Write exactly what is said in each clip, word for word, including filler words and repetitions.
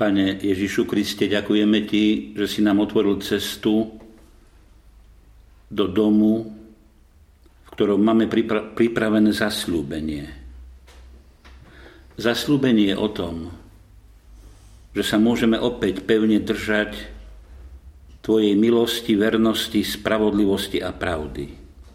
Pane Ježišu Kriste, ďakujeme Ti, že si nám otvoril cestu do domu, v ktorom máme pripra- pripravené zasľúbenie. Zasľúbenie o tom, že sa môžeme opäť pevne držať Tvojej milosti, vernosti, spravodlivosti a pravdy.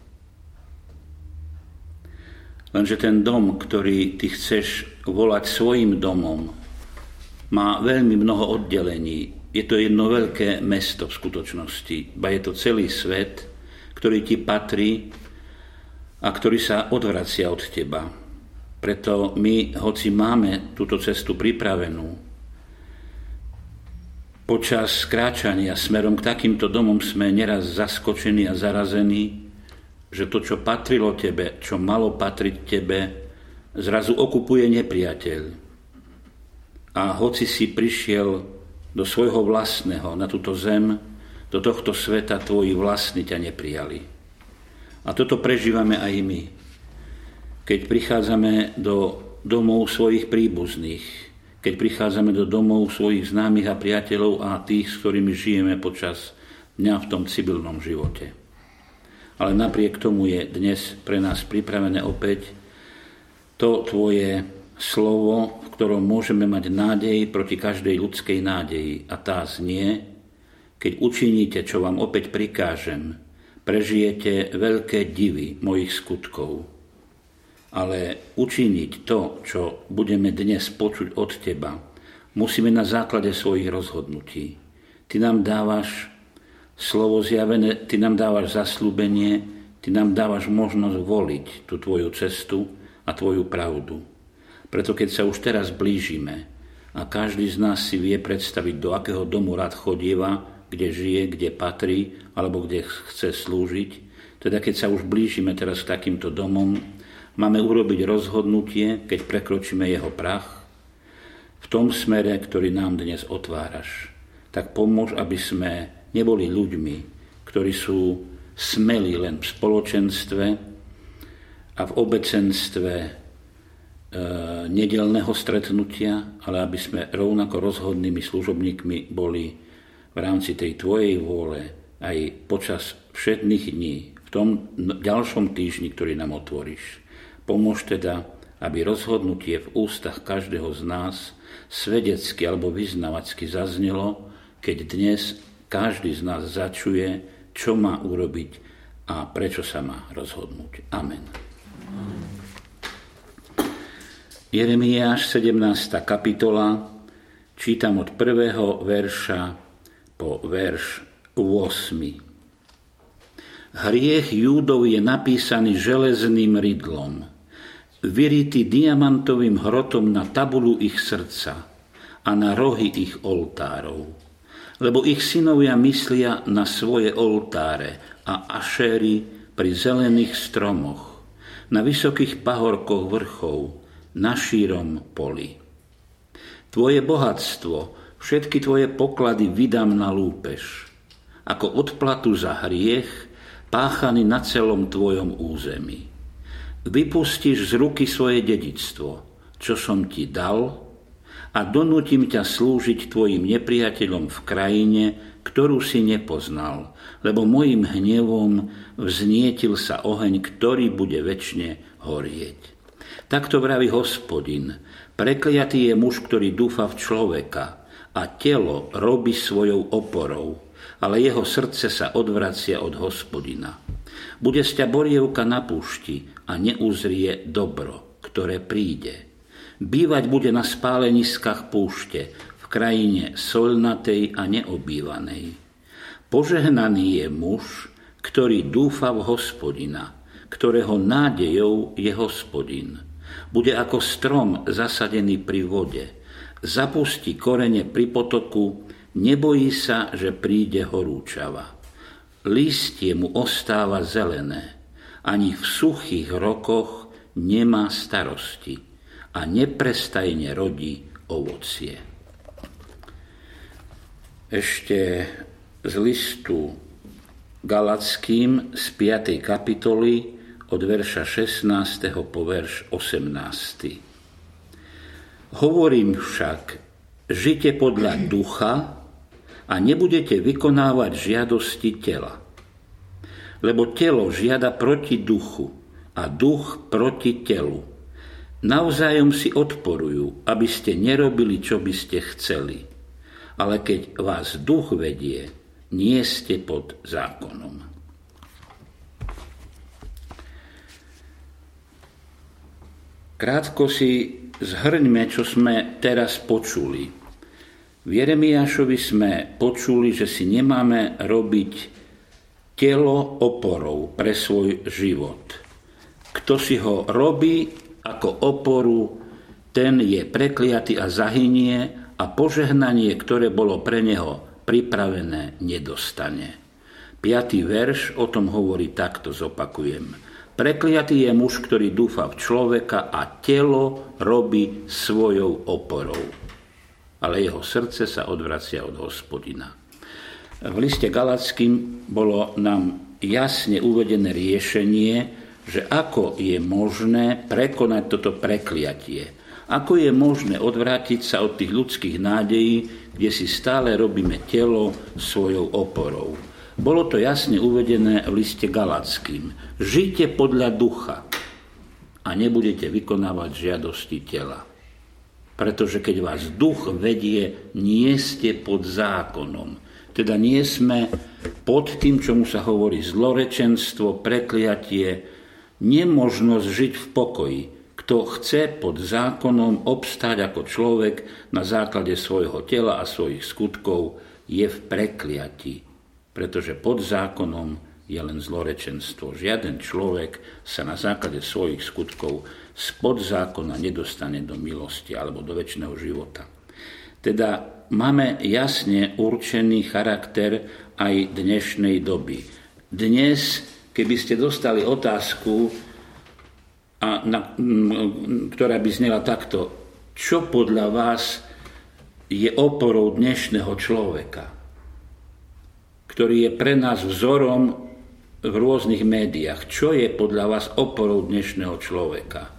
Lenže ten dom, ktorý Ty chceš volať svojim domom, má veľmi mnoho oddelení. Je to jedno veľké mesto v skutočnosti. Ba je to celý svet, ktorý Ti patrí a ktorý sa odvracia od Teba. Preto my, hoci máme túto cestu pripravenú, počas kráčania smerom k takýmto domom sme neraz zaskočení a zarazení, že to, čo patrilo Tebe, čo malo patriť Tebe, zrazu okupuje nepriateľ. A hoci si prišiel do svojho vlastného, na túto zem, do tohto sveta, tvoji vlastní ťa neprijali. A toto prežívame aj my, keď prichádzame do domov svojich príbuzných, keď prichádzame do domov svojich známych a priateľov a tých, s ktorými žijeme počas dňa v tom civilnom živote. Ale napriek tomu je dnes pre nás pripravené opäť to Tvoje slovo, v ktorom môžeme mať nádej proti každej ľudskej nádeji. A tá znie: keď učiníte, čo vám opäť prikážem, prežijete veľké divy mojich skutkov. Ale učiniť to, čo budeme dnes počuť od Teba, musíme na základe svojich rozhodnutí. Ty nám dávaš slovo zjavené, Ty nám dávaš zasľúbenie, Ty nám dávaš možnosť voliť tú Tvoju cestu a Tvoju pravdu. Preto keď sa už teraz blížime a každý z nás si vie predstaviť, do akého domu rád chodieva, kde žije, kde patrí alebo kde chce slúžiť, teda keď sa už blížime teraz k takýmto domom, máme urobiť rozhodnutie, keď prekročíme jeho prach, v tom smere, ktorý nám dnes otváraš. Tak pomôž, aby sme neboli ľuďmi, ktorí sú smelí len v spoločenstve a v obecenstve e, nedeľného stretnutia, ale aby sme rovnako rozhodnými služobníkmi boli v rámci tej Tvojej vôle aj počas všetných dní, v tom ďalšom týždni, ktorý nám otvoríš. Pomôž teda, aby rozhodnutie v ústach každého z nás svedecky alebo vyznavacky zaznelo, keď dnes každý z nás začuje, čo má urobiť a prečo sa má rozhodnúť. Amen. Jeremiáš, sedemnásta kapitola, čítam od prvého verša po verš ôsmy. Hriech Júdov je napísaný železným rydlom, vyritý diamantovým hrotom na tabulu ich srdca a na rohy ich oltárov. Lebo ich synovia myslia na svoje oltáre a ašéry pri zelených stromoch, na vysokých pahorkoch vrchov, na šírom poli. Tvoje bohatstvo, všetky tvoje poklady vydám na lúpež, ako odplatu za hriech, páchaný na celom tvojom území. Vypustíš z ruky svoje dedičstvo, čo som ti dal, a donútim ťa slúžiť tvojim nepriateľom v krajine, ktorú si nepoznal, lebo mojim hnevom vznietil sa oheň, ktorý bude večne horieť. Takto vraví Hospodin: prekliatý je muž, ktorý dúfa v človeka a telo robí svojou oporou, ale jeho srdce sa odvracia od Hospodina. Bude z ťa borievka na púšti a neuzrie dobro, ktoré príde. Bývať bude na spáleniskách púšte, v krajine soľnatej a neobývanej. Požehnaný je muž, ktorý dúfa v Hospodina, ktorého nádejou je Hospodin. Bude ako strom zasadený pri vode, zapustí korene pri potoku, nebojí sa, že príde horúčava. Listie mu ostáva zelené, ani v suchých rokoch nemá starosti a neprestajne rodí ovocie. Ešte z listu Galatským z piatej kapitoly od verša šestnásteho po verš osemnásty. Hovorím však, žite podľa ducha a nebudete vykonávať žiadosti tela. Lebo telo žiada proti duchu a duch proti telu. Navzájom si odporujú, aby ste nerobili, čo by ste chceli. Ale keď vás duch vedie, nie ste pod zákonom. Krátko si zhrňme, čo sme teraz počuli. V Jeremiášovi sme počuli, že si nemáme robiť telo oporou pre svoj život. Kto si ho robí ako oporu, ten je prekliaty a zahynie a požehnanie, ktoré bolo pre neho pripravené, nedostane. Piatý verš o tom hovorí takto, zopakujem. Prekliatý je muž, ktorý dúfa v človeka a telo robí svojou oporou. Ale jeho srdce sa odvracia od Hospodina. V liste Galatským bolo nám jasne uvedené riešenie, že ako je možné prekonať toto prekliatie. Ako je možné odvrátiť sa od tých ľudských nádejí, kde si stále robíme telo svojou oporou. Bolo to jasne uvedené v liste Galatským. Žite podľa ducha a nebudete vykonávať žiadosti tela. Pretože keď vás duch vedie, nie ste pod zákonom. Teda nie sme pod tým, čomu sa hovorí zlorečenstvo, prekliatie, nemožnosť žiť v pokoji. Kto chce pod zákonom obstáť ako človek na základe svojho tela a svojich skutkov, je v prekliatí. Pretože pod zákonom je len zlorečenstvo. Žiaden človek sa na základe svojich skutkov spod zákona nedostane do milosti alebo do večného života. Teda máme jasne určený charakter aj dnešnej doby. Dnes, keby ste dostali otázku, a na, ktorá by znela takto, čo podľa vás je oporou dnešného človeka, ktorý je pre nás vzorom v rôznych médiách. Čo je podľa vás oporou dnešného človeka?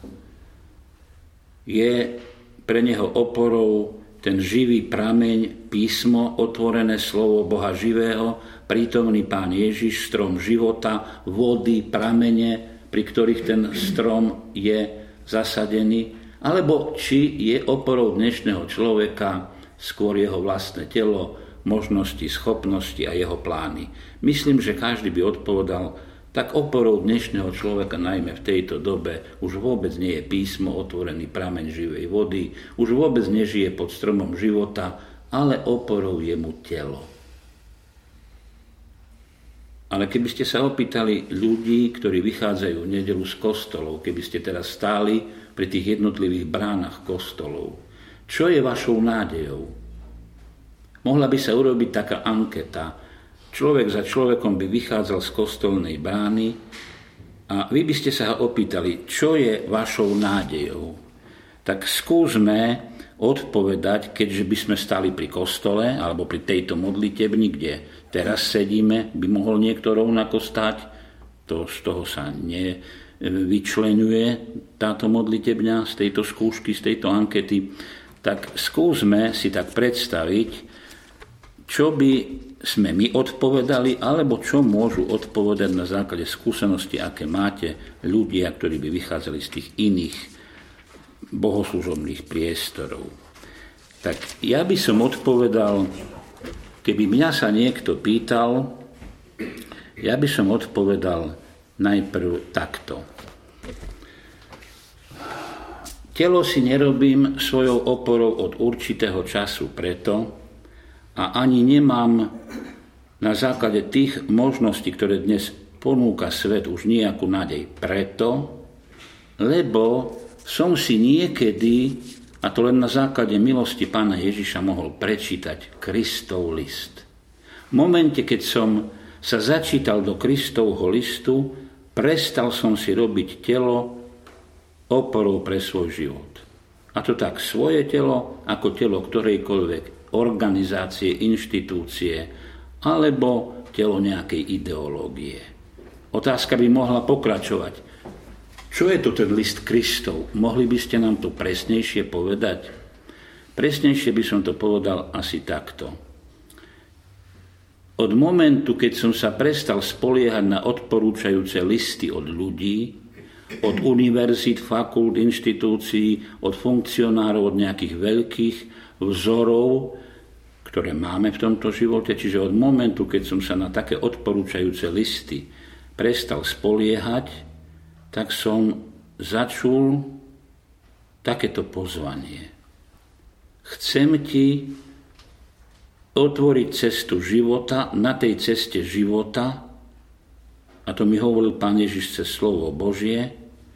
Je pre neho oporou ten živý prameň, písmo, otvorené slovo Boha živého, prítomný Pán Ježiš, strom života, vody, pramene, pri ktorých ten strom je zasadený, alebo či je oporou dnešného človeka skôr jeho vlastné telo, možnosti, schopnosti a jeho plány. Myslím, že každý by odpovedal, tak oporou dnešného človeka, najmä v tejto dobe, už vôbec nie je písmo, otvorený prameň živej vody, už vôbec nežije pod stromom života, ale oporou je mu telo. Ale keby ste sa opýtali ľudí, ktorí vychádzajú v nedeľu z kostolov, keby ste teraz stáli pri tých jednotlivých bránach kostolov, čo je vašou nádejou? Mohla by sa urobiť taká anketa. Človek za človekom by vychádzal z kostolnej brány a vy by ste sa ho opýtali, čo je vašou nádejou. Tak skúsme odpovedať, keďže by sme stali pri kostole alebo pri tejto modlitebni, kde teraz sedíme, by mohol niekto rovnako stať. To, z toho sa nevyčleňuje táto modlitebňa z tejto skúšky, z tejto ankety. Tak skúsme si tak predstaviť, čo by sme my odpovedali, alebo čo môžu odpovedať na základe skúsenosti, aké máte ľudia, ktorí by vychádzali z tých iných bohoslužobných priestorov. Tak ja by som odpovedal, keby mňa sa niekto pýtal, ja by som odpovedal najprv takto. Telo si nerobím svojou oporou od určitého času preto, a ani nemám na základe tých možností, ktoré dnes ponúka svet, už nejakú nádej preto, lebo som si niekedy, a to len na základe milosti Pána Ježiša, mohol prečítať Kristov list. V momente, keď som sa začítal do Kristovho listu, prestal som si robiť telo oporou pre svoj život. A to tak svoje telo, ako telo ktorejkoľvek organizácie, inštitúcie alebo telo nejakej ideológie. Otázka by mohla pokračovať. Čo je to ten list Kristov? Mohli by ste nám to presnejšie povedať? Presnejšie by som to povedal asi takto. Od momentu, keď som sa prestal spoliehať na odporúčajúce listy od ľudí, od univerzít, fakult, inštitúcií, od funkcionárov, od nejakých veľkých vzorov, ktoré máme v tomto živote, čiže od momentu, keď som sa na také odporúčajúce listy prestal spoliehať, tak som začul takéto pozvanie. Chcem ti otvoriť cestu života, na tej ceste života, a to mi hovoril Pán Ježiš cez slovo Božie,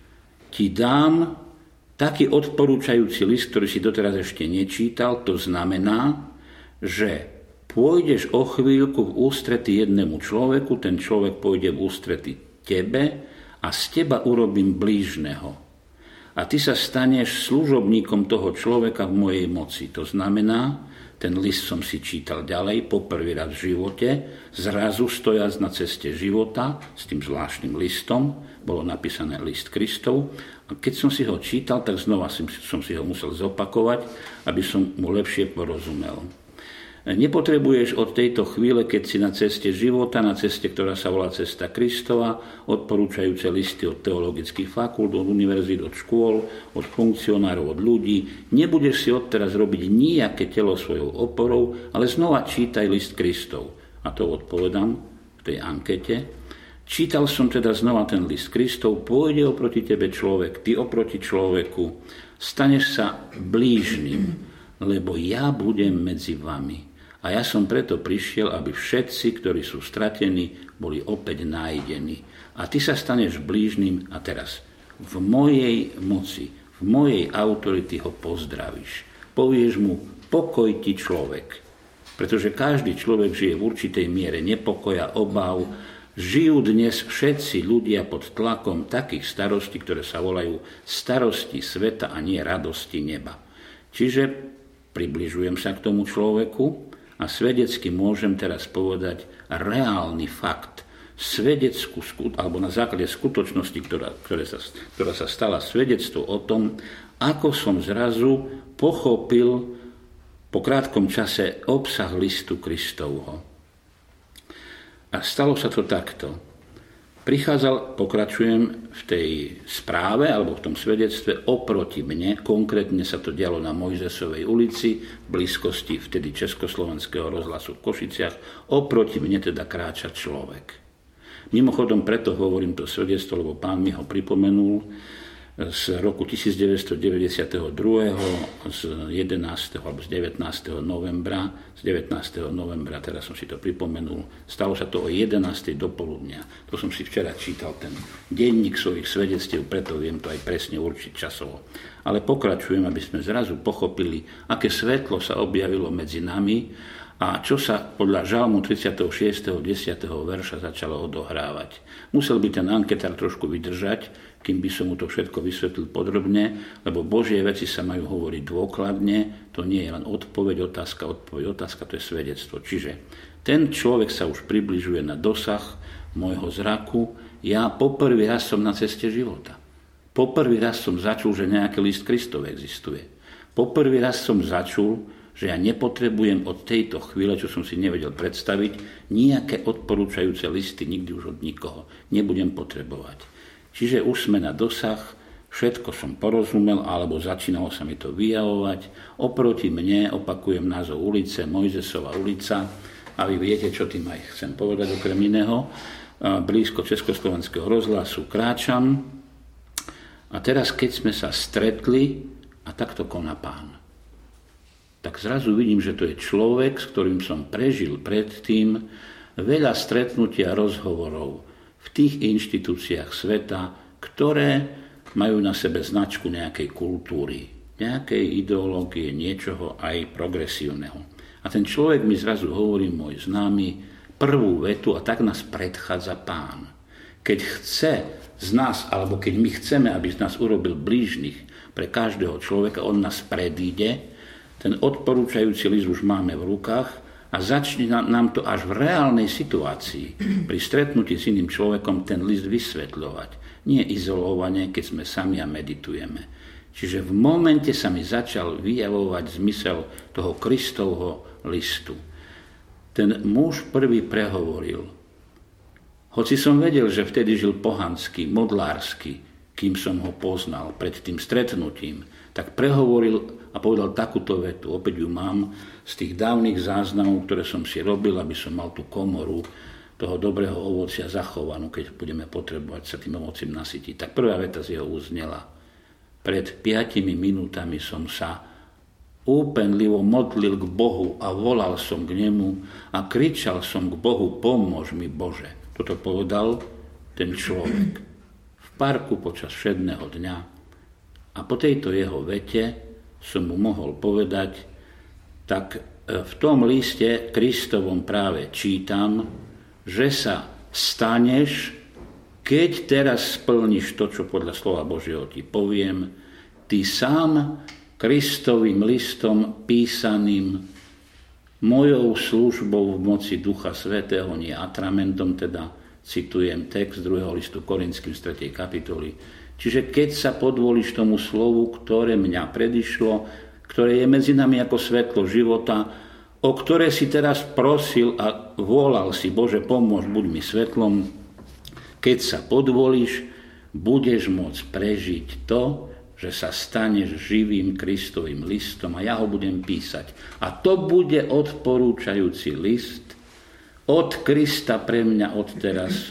ti dám taký odporúčajúci list, ktorý si doteraz ešte nečítal, to znamená, že pôjdeš o chvíľku v ústrety jednému človeku, ten človek pôjde v ústrety tebe a z teba urobím blížneho. A ty sa staneš služobníkom toho človeka v mojej moci. To znamená, ten list som si čítal ďalej, po prvý raz v živote, zrazu stojac na ceste života, s tým zvláštnym listom, bolo napísané list Kristov. A keď som si ho čítal, tak znova som, som si ho musel zopakovať, aby som mu lepšie porozumel. Nepotrebuješ od tejto chvíle, keď si na ceste života, na ceste, ktorá sa volá cesta Kristova, odporúčajúce listy od teologických fakult, od univerzít, od škôl, od funkcionárov, od ľudí. Nebudeš si odteraz robiť nijaké telo svojou oporou, ale znova čítaj list Kristov. A to odpovedám v tej ankete. Čítal som teda znova ten list Kristov, pôjde oproti tebe človek, ty oproti človeku, staneš sa blížnym, lebo ja budem medzi vami. A ja som preto prišiel, aby všetci, ktorí sú stratení, boli opäť nájdení. A ty sa staneš blížnym a teraz v mojej moci, v mojej autority ho pozdravíš. Povieš mu, pokoj ti človek. Pretože každý človek žije v určitej miere nepokoja, obáv. Žijú dnes všetci ľudia pod tlakom takých starostí, ktoré sa volajú starosti sveta a nie radosti neba. Čiže približujem sa k tomu človeku, a svedecky môžem teraz povedať reálny fakt, svedeckú, alebo na základe skutočnosti, ktorá, ktoré sa, ktorá sa stala svedectvo o tom, ako som zrazu pochopil po krátkom čase obsah listu Kristovho. A stalo sa to takto. Prichádzal, pokračujem v tej správe alebo v tom svedectve oproti mne, konkrétne sa to dialo na Mojzesovej ulici, v blízkosti vtedy Československého rozhlasu v Košiciach, oproti mne teda kráča človek. Mimochodom preto hovorím to svedectvo, lebo Pán mi ho pripomenul z roku devätnásťstodeväťdesiatdva, z jedenásteho alebo z devätnásteho novembra, z devätnásteho novembra, teraz som si to pripomenul, stalo sa to o jedenástej dopoludnia. To som si včera čítal ten denník svojich svedectiev, preto viem to aj presne určiť časovo. Ale pokračujem, aby sme zrazu pochopili, aké svetlo sa objavilo medzi nami a čo sa podľa Žalmu tridsiateho šiesteho desiateho verša začalo odohrávať. Musel by ten anketár trošku vydržať, kým by som mu to všetko vysvetlil podrobne, lebo Božie veci sa majú hovoriť dôkladne, to nie je len odpoveď, otázka, odpoveď, otázka, to je svedectvo. Čiže ten človek sa už približuje na dosah môjho zraku, ja poprvý raz som na ceste života. Poprvý raz som začul, že nejaký list Kristov existuje. Poprvý raz som začul, že ja nepotrebujem od tejto chvíle, čo som si nevedel predstaviť, nejaké odporúčajúce listy nikdy už od nikoho. Nebudem potrebovať. Čiže už sme na dosah, všetko som porozumel, alebo začínalo sa mi to vyjavovať. Oproti mne, opakujem názov ulice, Mojzesova ulica, a vy viete, čo tým aj chcem povedať okrem iného. Blízko Československého rozhlasu kráčam. A teraz, keď sme sa stretli, a takto koná Pán, tak zrazu vidím, že to je človek, s ktorým som prežil predtým veľa stretnutia a rozhovorov v tých inštitúciách sveta, ktoré majú na sebe značku nejakej kultúry, nejakej ideológie, niečoho aj progresívneho. A ten človek mi zrazu hovorí, môj známy, prvú vetu, a tak nás predchádza Pán. Keď chce z nás, alebo keď my chceme, aby z nás urobil blížnych pre každého človeka, on nás predíde, ten odporúčajúci list už máme v rukách, a začne nám to až v reálnej situácii, pri stretnutí s iným človekom, ten list vysvetľovať. Nie izolovane, keď sme sami a meditujeme. Čiže v momente sa mi začal vyjavovať zmysel toho Kristovho listu. Ten muž prvý prehovoril. Hoci som vedel, že vtedy žil pohansky, modlársky, kým som ho poznal pred tým stretnutím, tak prehovoril a povedal takúto vetu. Opäť ju mám z tých dávnych záznamov, ktoré som si robil, aby som mal tú komoru toho dobrého ovocia zachovanú, keď budeme potrebovať sa tým ovocím nasytiť. Tak prvá veta z jeho uznela. Pred piatimi minútami som sa úpenlivo modlil k Bohu a volal som k nemu a kričal som k Bohu, pomôž mi Bože. Toto povedal ten človek v parku počas všedného dňa. A po tejto jeho vete som mu mohol povedať, tak v tom liste Kristovom práve čítam, že sa staneš, keď teraz splníš to, čo podľa slova Božieho ti poviem, ty sám Kristovým listom písaným mojou službou v moci Ducha Svätého, nie atramentom, teda citujem text druhého listu Korinským z tretej kapitoly. Čiže keď sa podvolíš tomu slovu, ktoré mňa predišlo, ktoré je medzi nami ako svetlo života, o ktoré si teraz prosil a volal si, Bože, pomôž, buď mi svetlom, keď sa podvolíš, budeš môcť prežiť to, že sa staneš živým Kristovým listom a ja ho budem písať. A to bude odporúčajúci list od Krista pre mňa odteraz,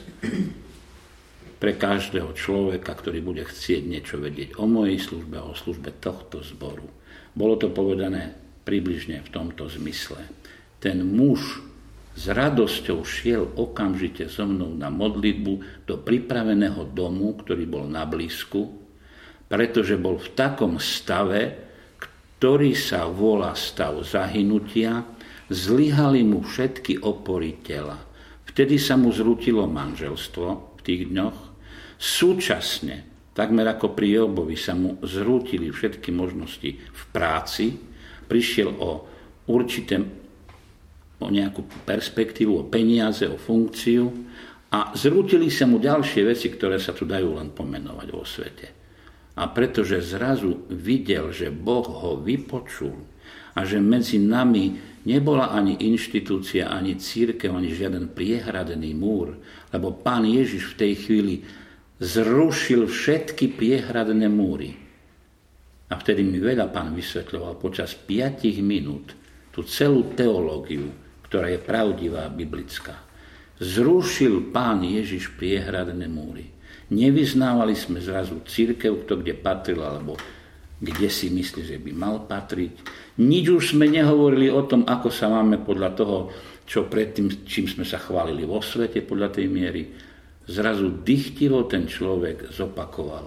pre každého človeka, ktorý bude chcieť niečo vedieť o mojej službe, o službe tohto zboru. Bolo to povedané približne v tomto zmysle. Ten muž s radosťou šiel okamžite so mnou na modlitbu do pripraveného domu, ktorý bol na blízku, pretože bol v takom stave, ktorý sa volá stav zahynutia, zlyhali mu všetky opory tela. Vtedy sa mu zrútilo manželstvo v tých dňoch. Súčasne, takmer ako pri Jobovi, sa mu zrútili všetky možnosti v práci, prišiel o určité, o nejakú perspektívu, o peniaze, o funkciu a zrútili sa mu ďalšie veci, ktoré sa tu dajú len pomenovať vo svete. A pretože zrazu videl, že Boh ho vypočul a že medzi nami nebola ani inštitúcia, ani cirkev, ani žiaden priehradený múr, lebo Pán Ježiš v tej chvíli zrušil všetky priehradné múry. A vtedy mi veľa Pán vysvetľoval počas piatich minút tú celú teológiu, ktorá je pravdivá a biblická. Zrušil Pán Ježiš priehradné múry. Nevyznávali sme zrazu cirkev, kto kde patril, alebo kde si myslí, že by mal patriť. Nič už sme nehovorili o tom, ako sa máme podľa toho, čo predtým, čím sme sa chválili vo svete, podľa tej miery. Zrazu dychtivo ten človek zopakoval.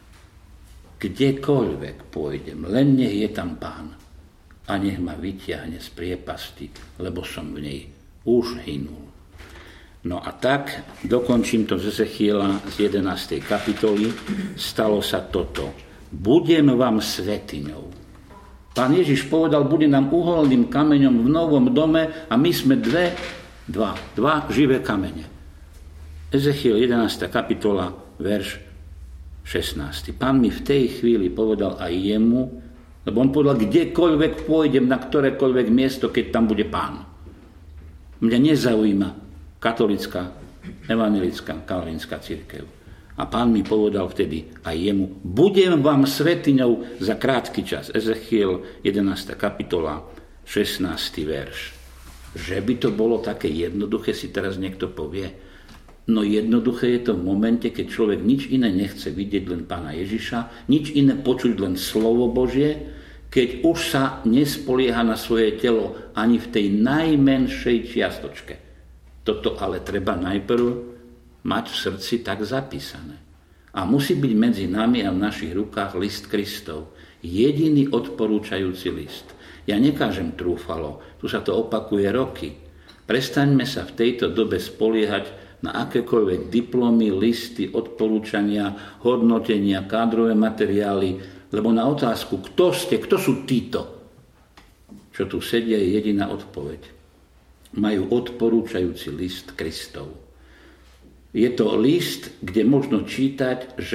Kdekoľvek pôjdem, len nech je tam Pán a nech ma vyťahne z priepasti, lebo som v nej už hynul. No a tak, dokončím to z Ezechiela z jedenástej kapitoly, stalo sa toto. Budem vám svetiňou. Pán Ježiš povedal, bude nám uholným kameňom v novom dome a my sme dve, dva, dva živé kamene. Ezechiel jedenásta kapitola, verš šestnásty. Pán mi v tej chvíli povedal aj jemu, lebo on povedal, kdekoľvek pôjdem, na ktorékoľvek miesto, keď tam bude Pán. Mňa nezaujíma katolická, evanjelická, kalvinská cirkev. A Pán mi povedal vtedy aj jemu, budem vám svetiňou za krátky čas. Ezechiel jedenásta kapitola, šestnásty verš. Že by to bolo také jednoduché, si teraz niekto povie. No jednoduché je to v momente, keď človek nič iné nechce vidieť, len Pána Ježiša, nič iné počuť, len slovo Božie, keď už sa nespolieha na svoje telo ani v tej najmenšej čiastočke. Toto ale treba najprv mať v srdci tak zapísané. A musí byť medzi nami a v našich rukách list Kristov. Jediný odporúčajúci list. Ja nekážem trúfalo, tu sa to opakuje roky. Prestaňme sa v tejto dobe spoliehať na akékoľvek diplomy, listy, odporúčania, hodnotenia, kádrové materiály, lebo na otázku, kto ste, kto sú títo, čo tu sedia, je jediná odpoveď. Majú odporúčajúci list Kristov. Je to list, kde možno čítať, že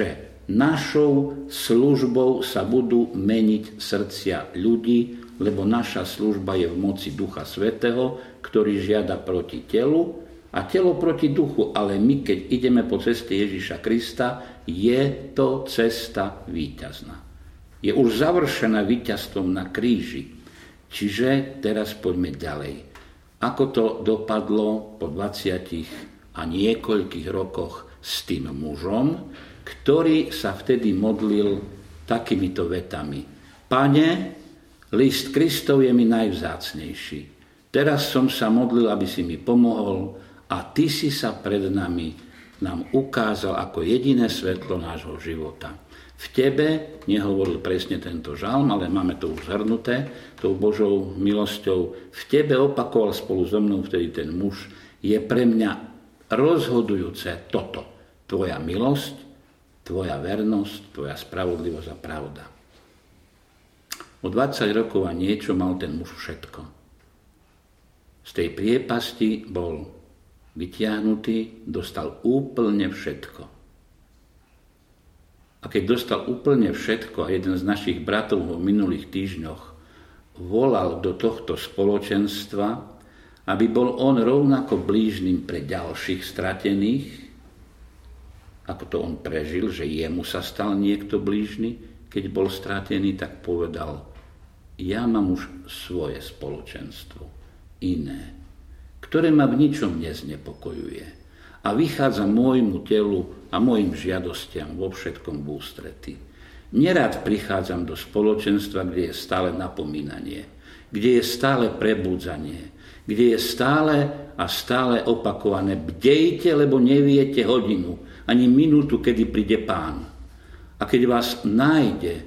našou službou sa budú meniť srdcia ľudí, lebo naša služba je v moci Ducha Svätého, ktorý žiada proti telu a telo proti duchu. Ale my, keď ideme po ceste Ježiša Krista, je to cesta víťazná. Je už završená víťazstvom na kríži. Čiže teraz poďme ďalej. Ako to dopadlo po dvadsiatich a niekoľkých rokoch s tým mužom, ktorý sa vtedy modlil takýmito vetami. Pane, list Kristov je mi najvzácnejší. Teraz som sa modlil, aby si mi pomohol a ty si sa pred nami nám ukázal ako jediné svetlo nášho života. V tebe nehovoril presne tento žalm, ale máme to už zhrnuté tou Božou milosťou. V tebe, opakoval spolu so mnou vtedy ten muž, je pre mňa rozhodujúce toto. Tvoja milosť, tvoja vernosť, tvoja spravodlivosť a pravda. O dvadsať rokov a niečo mal ten muž všetko. Z tej priepasti bol vytiahnutý, dostal úplne všetko. A keď dostal úplne všetko, a jeden z našich bratov v minulých týždňoch volal do tohto spoločenstva, aby bol on rovnako blížnym pre ďalších stratených, ako to on prežil, že jemu sa stal niekto blížny, keď bol stratený, tak povedal: ja mám už svoje spoločenstvo, iné, ktoré ma v ničom neznepokojuje a vychádza môjmu telu a mojim žiadostiam vo všetkom v ústrety. Nerad prichádzam do spoločenstva, kde je stále napomínanie, kde je stále prebudzanie, kde je stále a stále opakované: bdejte, lebo neviete hodinu, ani minútu, kedy príde Pán. A keď vás nájde,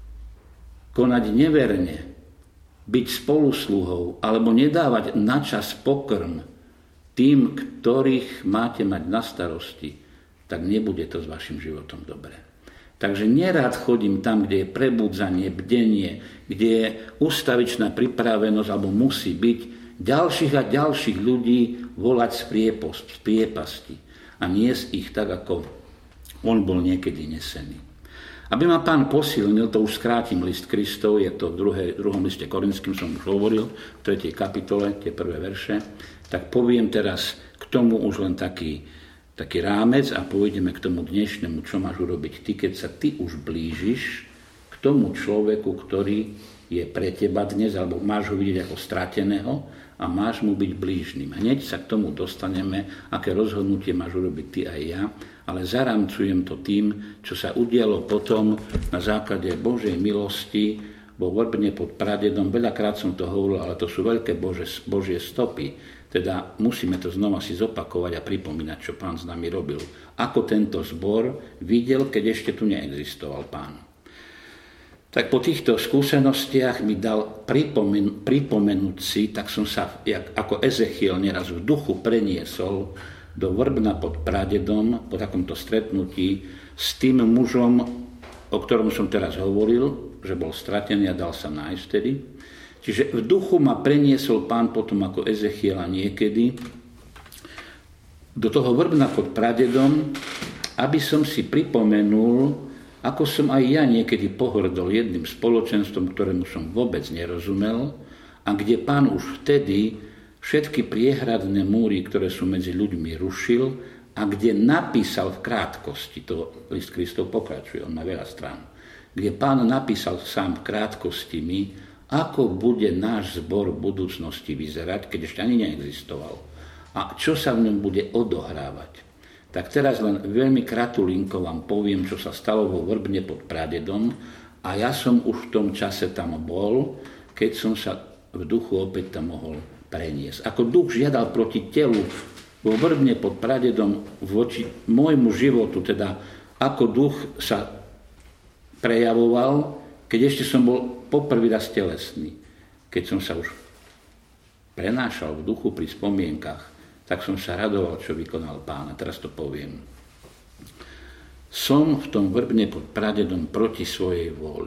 konať neverne, byť spolusluhou alebo nedávať na čas pokrm tým, ktorých máte mať na starosti, tak nebude to s vašim životom dobre. Takže nerád chodím tam, kde je prebudzanie, bdenie, kde je ustavičná pripravenosť alebo musí byť ďalších a ďalších ľudí volať z, priepost, z priepasti a niesť ich tak, ako on bol niekedy nesený. Aby ma Pán posilnil, to už skrátim list Kristov, je to v druhej, druhom liste Korinským, som už hovoril, v tretej kapitole, tie prvé verše, tak poviem teraz k tomu už len taký, taký rámec a pôjdeme k tomu dnešnému, čo máš urobiť ty, keď sa ty už blížiš k tomu človeku, ktorý je pre teba dnes, alebo máš ho vidieť ako strateného a máš mu byť blížnym. Hneď sa k tomu dostaneme, aké rozhodnutie máš urobiť ty aj ja, ale zaramcujem to tým, čo sa udialo potom na základe Božej milosti vo Vrbne pod Pradedom. Veľakrát som to hovoril, ale to sú veľké Bože, Božie stopy. Teda musíme to znova si zopakovať a pripomínať, čo Pán s nami robil. Ako tento zbor videl, keď ešte tu neexistoval Pán. Tak po týchto skúsenostiach mi dal pripomen- pripomenúť si, tak som sa jak, ako Ezechiel neraz v duchu preniesol do Vrbna pod Pradedom, po takomto stretnutí s tým mužom, o ktorom som teraz hovoril, že bol stratený a dal sa nájsť vtedy. Čiže v duchu ma preniesol Pán potom ako Ezechiela niekedy do toho Vrbna pod Pradedom, aby som si pripomenul, ako som aj ja niekedy pohrdol jedným spoločenstvom, ktorému som vôbec nerozumel a kde Pán už vtedy všetky priehradné múry, ktoré sú medzi ľuďmi, rušil a kde napísal v krátkosti, to list Kristov pokračuje, on má veľa strán, kde Pán napísal sám v krátkosti mi, ako bude náš zbor v budúcnosti vyzerať, keď ešte ani neexistoval a čo sa v ňom bude odohrávať. Tak teraz len veľmi kratulinko vám poviem, čo sa stalo vo Vrbne pod Pradedom a ja som už v tom čase tam bol, keď som sa v duchu opäť tam mohol preniesť. Ako duch žiadal proti telu vo Vrbne pod Pradedom voči môjmu životu, teda ako duch sa prejavoval, keď ešte som bol poprvý raz telesný. Keď som sa už prenášal v duchu pri spomienkach, tak som sa radoval, čo vykonal Pán. A teraz to poviem. Som v tom Vrbne pod Pradedom proti svojej vôli.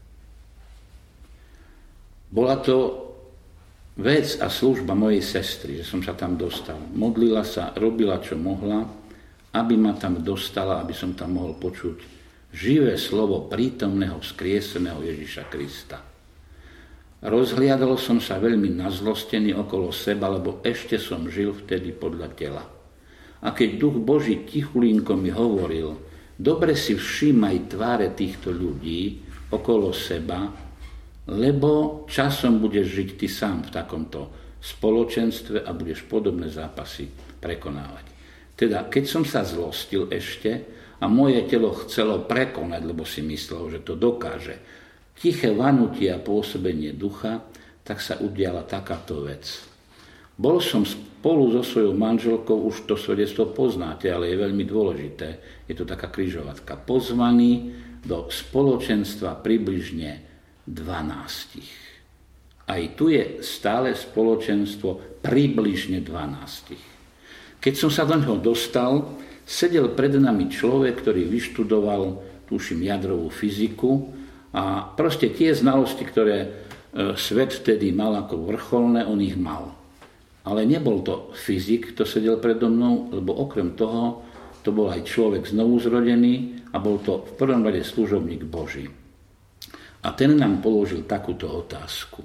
Bola to vec a služba mojej sestry, že som sa tam dostal. Modlila sa, robila, čo mohla, aby ma tam dostala, aby som tam mohol počuť Živé slovo prítomného vzkrieseného Ježiša Krista. Rozhliadol som sa veľmi nazlostený okolo seba, lebo ešte som žil vtedy podľa tela. A keď Duch Boží tichulínko mi hovoril, dobre si všímaj tváre týchto ľudí okolo seba, lebo časom budeš žiť ty sám v takomto spoločenstve a budeš podobné zápasy prekonávať. Teda, keď som sa zlostil ešte a moje telo chcelo prekonať, lebo si myslelo, že to dokáže, tiché vanutie a pôsobenie ducha, tak sa udiala takáto vec. Bol som spolu so svojou manželkou, už to svedectvo poznáte, ale je veľmi dôležité, je to taká križovatka, pozvaný do spoločenstva približne dvanástich. Aj tu je stále spoločenstvo približne dvanástich. Keď som sa do neho dostal, sedel pred nami človek, ktorý vyštudoval, tuším, jadrovú fyziku a proste tie znalosti, ktoré svet vtedy mal ako vrcholné, on ich mal. Ale nebol to fyzik, kto sedel predo mnou, lebo okrem toho to bol aj človek znovuzrodený a bol to v prvom rade služobník Boží. A ten nám položil takúto otázku.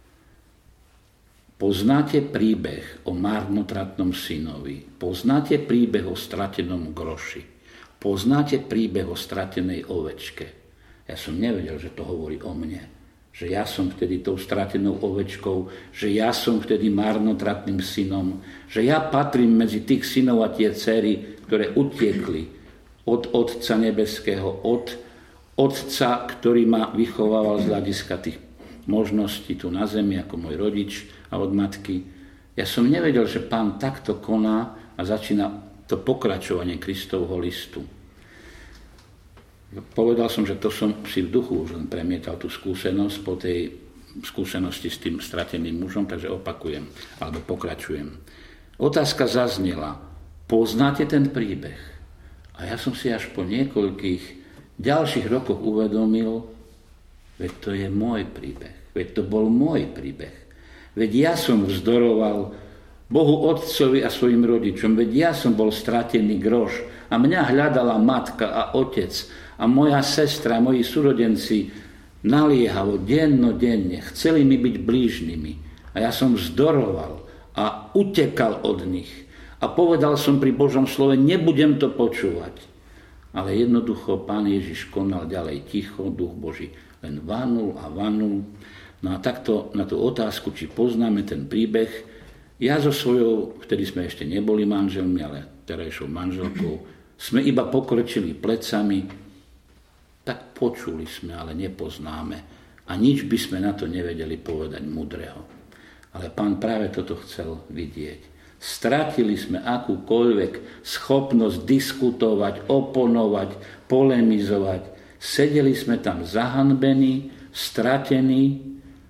Poznáte príbeh o marnotratnom synovi? Poznáte príbeh o stratenom groši? Poznáte príbeh o stratenej ovečke? Ja som nevedel, že to hovorí o mne. Že ja som vtedy tou stratenou ovečkou, že ja som vtedy marnotratným synom, že ja patrím medzi tých synov a tie dcery, ktoré utiekli od Otca nebeského, od Otca, ktorý ma vychovával z hľadiska tých možností tu na zemi, ako môj rodič, a od matky. Ja som nevedel, že Pán takto koná a začína to pokračovanie Kristovho listu. Povedal som, že to som si v duchu už len premietal tú skúsenosť po tej skúsenosti s tým strateným mužom, takže opakujem, alebo pokračujem. Otázka zaznela, poznáte ten príbeh? A ja som si až po niekoľkých ďalších rokoch uvedomil, veď to je môj príbeh, veď to bol môj príbeh. Veď ja som vzdoroval Bohu Otcovi a svojim rodičom, veď ja som bol stratený groš a mňa hľadala matka a otec a moja sestra, moji súrodenci naliehavo, dennodenne, chceli mi byť blížnymi a ja som vzdoroval a utekal od nich a povedal som pri Božom slove, nebudem to počúvať. Ale jednoducho Pán Ježiš konal ďalej ticho, Duch Boží len vanul a vanul. No a takto na tú otázku, či poznáme ten príbeh, ja so svojou, vtedy sme ešte neboli manželmi, ale terajšou manželkou, sme iba pokrčili plecami, tak počuli sme, ale nepoznáme. A nič by sme na to nevedeli povedať múdreho. Ale Pán práve toto chcel vidieť. Stratili sme akúkoľvek schopnosť diskutovať, oponovať, polemizovať. Sedeli sme tam zahanbení, stratení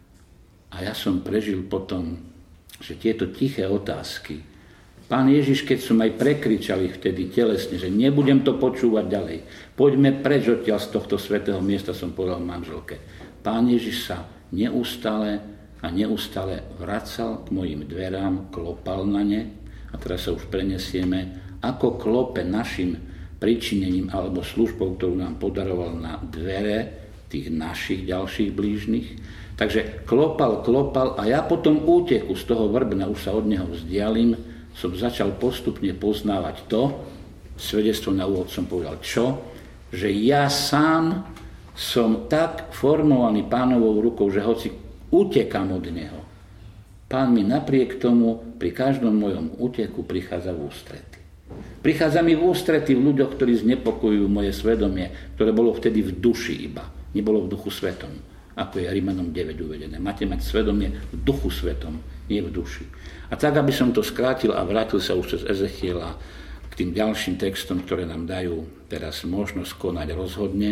a ja som prežil potom, že tieto tiché otázky. Pán Ježiš, keď som aj prekričal ich vtedy telesne, že nebudem to počúvať ďalej, poďme preč odtiaľ z tohto svätého miesta, som povedal manželke. Pán Ježiš sa neustále a neustále vracal k mojim dverám, klopal na ne a teraz sa už prenesieme, ako klope našim pričinením alebo službou, ktorú nám podaroval na dvere tých našich ďalších blížnych. Takže klopal, klopal a ja potom úteku z toho vrbna, už sa od neho vzdialím, som začal postupne poznávať to, svedectvo na úvod som povedal, čo? Že ja sám som tak formovaný Pánovou rukou, že hoci utekam od neho, Pán mi napriek tomu pri každom mojom úteku prichádza v ústrety. Prichádza mi v ústrety v ľuďoch, ktorí znepokojujú moje svedomie, ktoré bolo vtedy v duši iba, nebolo v duchu svetom, ako je Rimanom deväť uvedené. Máte mať svedomie v duchu svetom, nie v duši. A tak, aby som to skrátil a vrátil sa už cez Ezechiela k tým ďalším textom, ktoré nám dajú teraz možnosť konať rozhodne.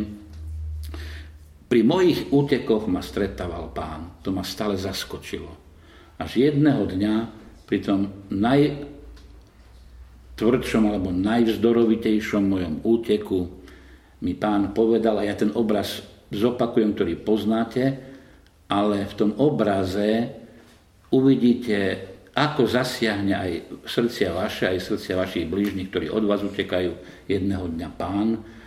Pri mojich útekoch ma stretával Pán. To ma stále zaskočilo. Až jedného dňa pri tom najtvrdšom alebo najvzdorovitejšom mojom úteku mi Pán povedal, a ja ten obraz zopakujem, ktorý poznáte, ale v tom obraze uvidíte, ako zasiahne aj srdcia vaše, aj srdcia vašich blížnych, ktorí od vás utekajú jedného dňa Pán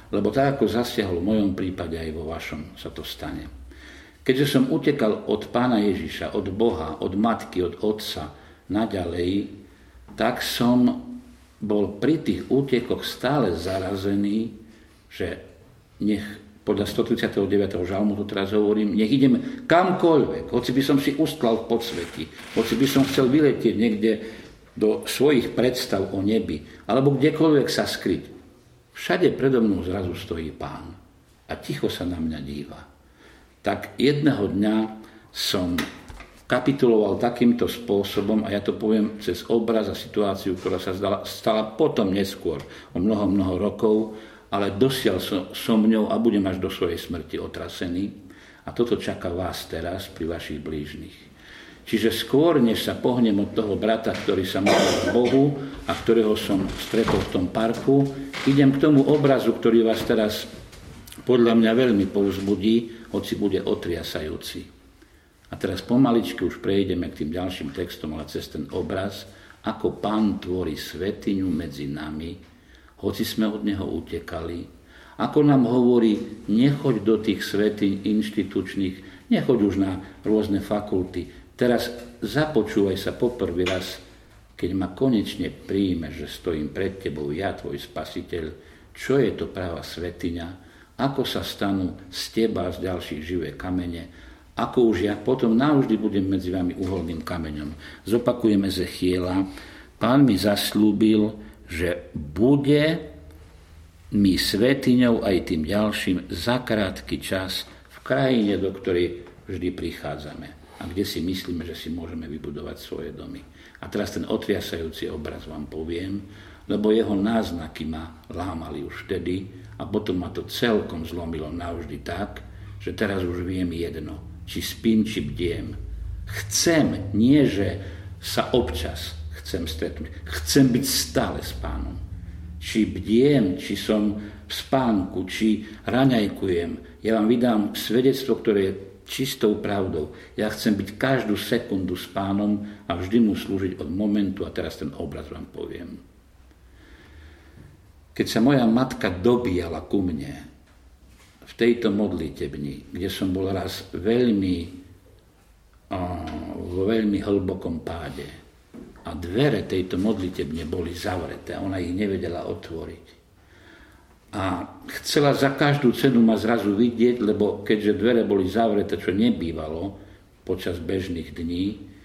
Lebo tak, ako zasiahlo v mojom prípade, aj vo vašom sa to stane. Keďže som utekal od Pána Ježiša, od Boha, od Matky, od Otca, naďalej, tak som bol pri tých útekoch stále zarazený, že nech, podľa stotridsiateho deviateho žalmu to teraz hovorím, nech idem kamkoľvek, hoci by som si ustlal v podsvetí, hoci by som chcel vyletieť niekde do svojich predstav o nebi, alebo kdekoľvek sa skryť. Všade predo mnou zrazu stojí Pán a ticho sa na mňa díva. Tak jedného dňa som kapituloval takýmto spôsobom, a ja to poviem cez obraz a situáciu, ktorá sa zdala, stala potom neskôr, o mnoho, mnoho rokov, ale dosiaľ som, som ňou a budem až do svojej smrti otrasený. A toto čaká vás teraz pri vašich blížnych. Čiže skôr, než sa pohnem od toho brata, ktorý sa modlil k Bohu a ktorého som stretol v tom parku, idem k tomu obrazu, ktorý vás teraz podľa mňa veľmi povzbudí, hoci bude otriasajúci. A teraz pomaličky už prejdeme k tým ďalším textom, ale cez ten obraz, ako Pán tvorí svetiňu medzi nami, hoci sme od Neho utekali, ako nám hovorí, nechoď do tých svetiň inštitučných, nechoď už na rôzne fakulty. Teraz započúvaj sa poprvý raz, keď ma konečne príjmeš, že stojím pred tebou, ja, tvoj spasiteľ, čo je to práva svetiňa, ako sa stanú z teba z ďalších živé kamene, ako už ja potom navždy budem medzi vami uholným kameňom. Zopakujeme Ezechiela. Pán mi zaslúbil, že bude mi svetiňou aj tým ďalším za krátky čas v krajine, do ktorej vždy prichádzame a kde si myslíme, že si môžeme vybudovať svoje domy. A teraz ten otriasajúci obraz vám poviem, lebo jeho náznaky ma lámali už vtedy a potom ma to celkom zlomilo navždy tak, že teraz už viem jedno, či spím, či bdiem. Chcem, nie že sa občas chcem stretnúť, chcem byť stále s Pánom. Či bdiem, či som v spánku, či raňajkujem. Ja vám vydám svedectvo, ktoré je čistou pravdou. Ja chcem byť každú sekundu s Pánom a vždy mu slúžiť od momentu, a teraz ten obraz vám poviem. Keď sa moja matka dobíjala ku mne v tejto modlitebni, kde som bol raz veľmi, vo veľmi hlbokom páde a dvere tejto modlitebne boli zavreté a ona ich nevedela otvoriť. A chcela za každú cenu ma zrazu vidieť, lebo keďže dvere boli zavreté, čo nebývalo počas bežných dní,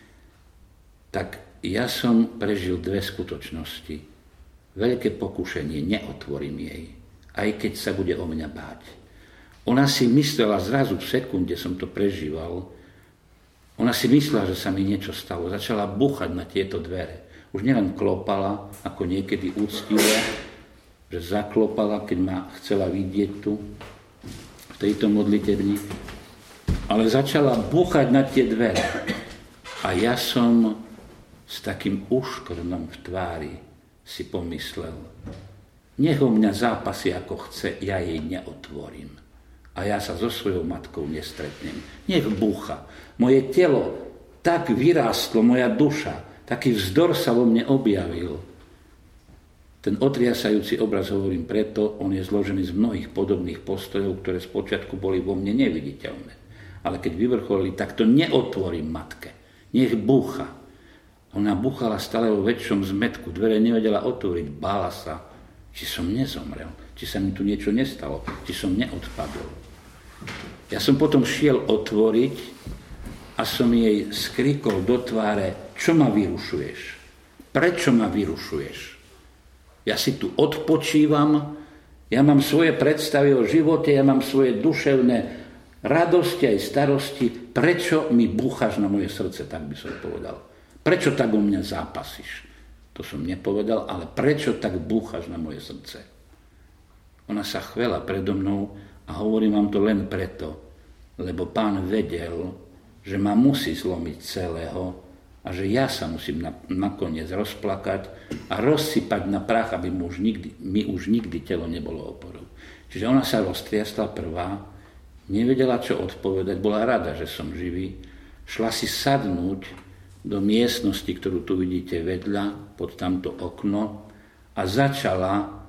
tak ja som prežil dve skutočnosti. Veľké pokušenie, neotvorím jej, aj keď sa bude o mňa báť. Ona si myslela, zrazu v sekunde som to prežíval, ona si myslela, že sa mi niečo stalo. Začala búchať na tieto dvere. Už nielen klopala, ako niekedy úctivo, že zaklopala, keď ma chcela vidieť tu, v tejto modlitebni, ale začala búchať na tie dvere. A ja som s takým úškrnom v tvári si pomyslel, nech o mňa zápasy ako chce, ja jej neotvorím. A ja sa so svojou matkou nestretnem. Nech búcha. Moje telo tak vyrástlo, moja duša, taký vzdor sa vo mne objavil. Ten otriasajúci obraz hovorím preto, on je zložený z mnohých podobných postojov, ktoré spočiatku boli vo mne neviditeľné. Ale keď vyvrcholili, tak to neotvorím matke. Nech búcha. Ona búchala stále vo väčšom zmetku, dvere nevedela otvoriť, bála sa, či som nezomrel, či sa mi tu niečo nestalo, či som neodpadol. Ja som potom šiel otvoriť a som jej skrikol do tváre, čo ma vyrušuješ? Prečo ma vyrušuješ? Ja si tu odpočívam, ja mám svoje predstavy o živote, ja mám svoje duševné radosti aj starosti, prečo mi búchaš na moje srdce, tak by som povedal. Prečo tak o mňa zápasíš? To som nepovedal, ale prečo tak búchaš na moje srdce? Ona sa chvela predo mnou a hovorím vám to len preto, lebo Pán vedel, že ma musí zlomiť celého a že ja sa musím nakoniec rozplakať a rozsypať na prach, aby mu už nikdy, mi už nikdy telo nebolo oporou. Čiže ona sa roztriasla prvá, nevedela, čo odpovedať, bola rada, že som živý, šla si sadnúť do miestnosti, ktorú tu vidíte vedľa, pod tamto okno a začala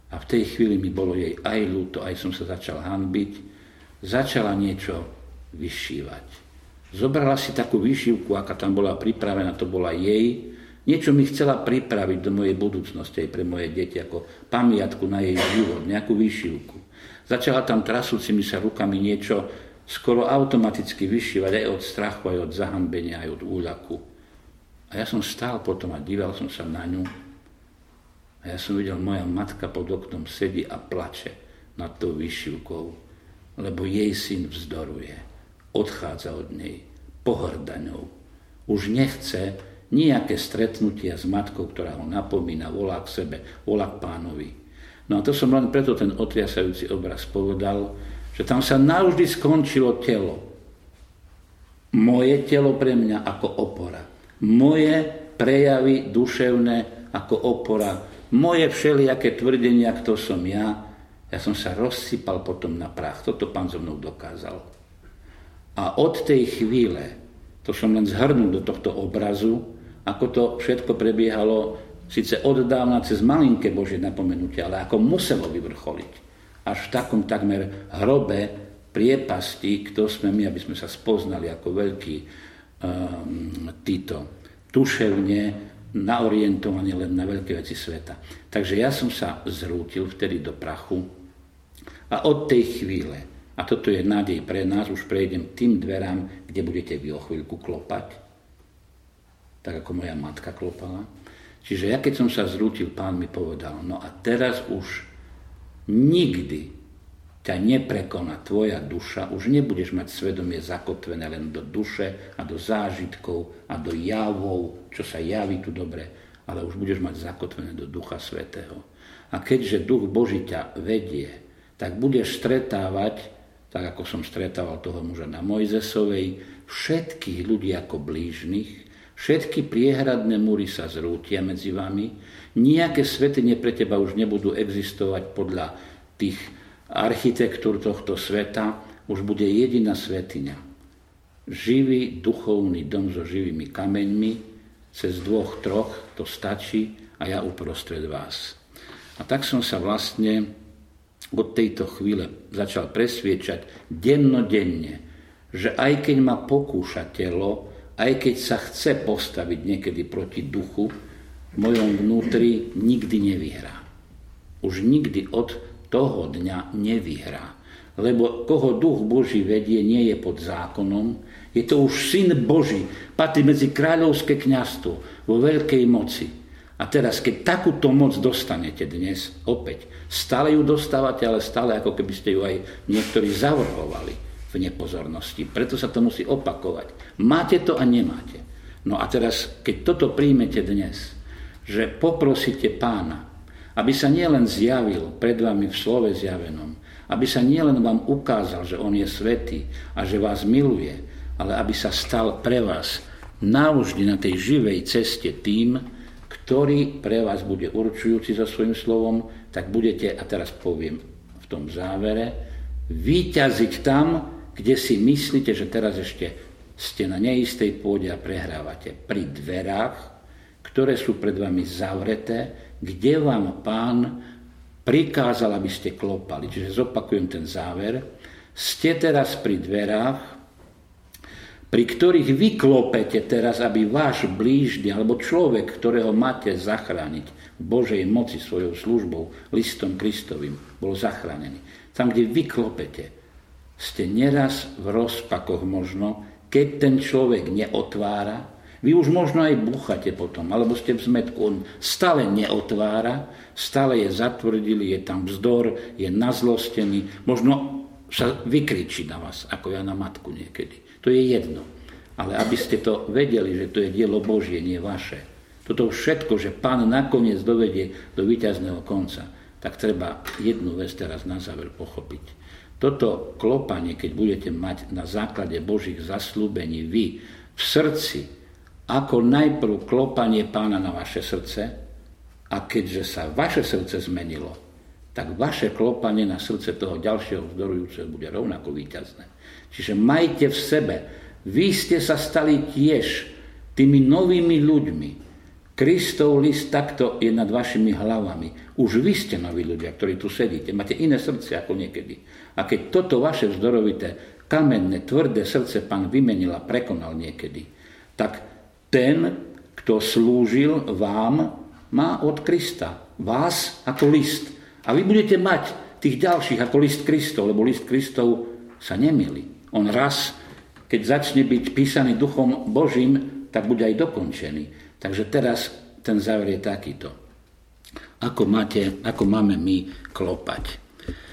A v tej chvíli mi bolo jej aj ľúto, aj som sa začal hanbiť. Začala niečo vyšívať. Zobrala si takú výšivku, aká tam bola pripravená, to bola jej. Niečo mi chcela pripraviť do mojej budúcnosti, aj pre moje deti, ako pamiatku na jej život, nejakú výšivku. Začala tam trasúcimi sa rukami niečo skoro automaticky vyšívať aj od strachu, aj od zahanbenia, aj od úľaku. A ja som stál potom a díval som sa na ňu. A ja som videl, moja matka pod oknom sedí a plače nad tou výšivkou, lebo jej syn vzdoruje, odchádza od nej, pohŕda ňou. Už nechce nejaké stretnutia s matkou, ktorá ho napomína, volá k sebe, volá k pánovi. No a to som len preto ten otriasajúci obraz povedal, že tam sa navždy skončilo telo. Moje telo pre mňa ako opora. Moje prejavy duševné ako opora. Moje všelijaké tvrdenia, kto som ja. Ja som sa rozsypal potom na prach. Toto pán so mnou dokázal. A od tej chvíle, to som len zhrnul do tohto obrazu, ako to všetko prebiehalo, síce oddávna cez malinké Božie napomenutie, ale ako muselo vyvrcholiť. Až v takom takmer hrobe priepasti, kto sme my, aby sme sa spoznali ako veľkí um, títo tuševne naorientovaní len na veľké veci sveta. Takže ja som sa zrútil vtedy do prachu a od tej chvíle, a toto je nádej pre nás, už prejdem tým dverám, kde budete vy o chvíľku klopať, tak ako moja matka klopala. Čiže ja keď som sa zrútil, pán mi povedal, no a teraz už nikdy ťa neprekoná tvoja duša, už nebudeš mať svedomie zakotvené len do duše a do zážitkov a do javov, čo sa javí tu dobre, ale už budeš mať zakotvené do Ducha Svätého. A keďže Duch Boží ťa vedie, tak budeš stretávať, tak ako som stretával toho muža na Mojzesovej, všetkých ľudí ako blížnych. Všetky priehradné múry sa zrútia medzi vami. Nijaké svätyne pre teba už nebudú existovať podľa tých architektúr tohto sveta. Už bude jediná svätyňa. Živý duchovný dom so živými kameňmi. Cez dvoch, troch to stačí a ja uprostred vás. A tak som sa vlastne od tejto chvíle začal presviečať dennodenne, že aj keď ma pokúša telo, aj keď sa chce postaviť niekedy proti duchu, v mojom vnútri nikdy nevyhrá. Už nikdy od toho dňa nevyhrá. Lebo koho duch Boží vedie, nie je pod zákonom, je to už syn Boží, patrí medzi kráľovské kňazstvo vo veľkej moci. A teraz, keď takúto moc dostanete dnes, opäť, stále ju dostávate, ale stále ako keby ste ju aj niektorí zavrhovali v nepozornosti. Preto sa to musí opakovať. Máte to a nemáte. No a teraz, keď toto príjmete dnes, že poprosíte pána, aby sa nielen zjavil pred vami v slove zjavenom, aby sa nielen vám ukázal, že on je svätý a že vás miluje, ale aby sa stal pre vás navždy na tej živej ceste tým, ktorý pre vás bude určujúci so svojím slovom, tak budete, a teraz poviem v tom závere, víťaziť tam, kde si myslíte, že teraz ešte ste na neistej pôde a prehrávate. Pri dverách, ktoré sú pred vami zavreté, kde vám pán prikázal, aby ste klopali. Čiže zopakujem ten záver. Ste teraz pri dverách, pri ktorých vy klopete teraz, aby váš blížny alebo človek, ktorého máte zachrániť v Božej moci svojou službou, listom Kristovým, bol zachránený. Tam, kde vy klopete, ste neraz v rozpakoch možno, keď ten človek neotvára, vy už možno aj búchate potom, alebo ste v zmetku, on stále neotvára, stále je zatvrdilý, je tam vzdor, je nazlostený, možno sa vykričí na vás, ako ja na matku niekedy. To je jedno. Ale aby ste to vedeli, že to je dielo Božie, nie vaše. Toto všetko, že pán nakoniec dovedie do víťazného konca, tak treba jednu vec teraz na záver pochopiť. Toto klopanie, keď budete mať na základe Božích zasľúbení vy v srdci, ako najprv klopanie pána na vaše srdce, a keďže sa vaše srdce zmenilo, tak vaše klopanie na srdce toho ďalšieho vzdorujúceho bude rovnako víťazné. Čiže majte v sebe, vy ste sa stali tiež tými novými ľuďmi, Kristov list takto je nad vašimi hlavami. Už vy ste noví ľudia, ktorí tu sedíte. Máte iné srdce ako niekedy. A keď toto vaše vzdorovité, kamenné, tvrdé srdce Pán vymenil a prekonal niekedy, tak ten, kto slúžil vám, má od Krista vás ako list. A vy budete mať tých ďalších ako list Kristov, lebo list Kristov sa nemýli. On raz, keď začne byť písaný Duchom Božím, tak bude aj dokončený. Takže teraz ten záver je takýto. Ako, máte, ako máme my klopať? E,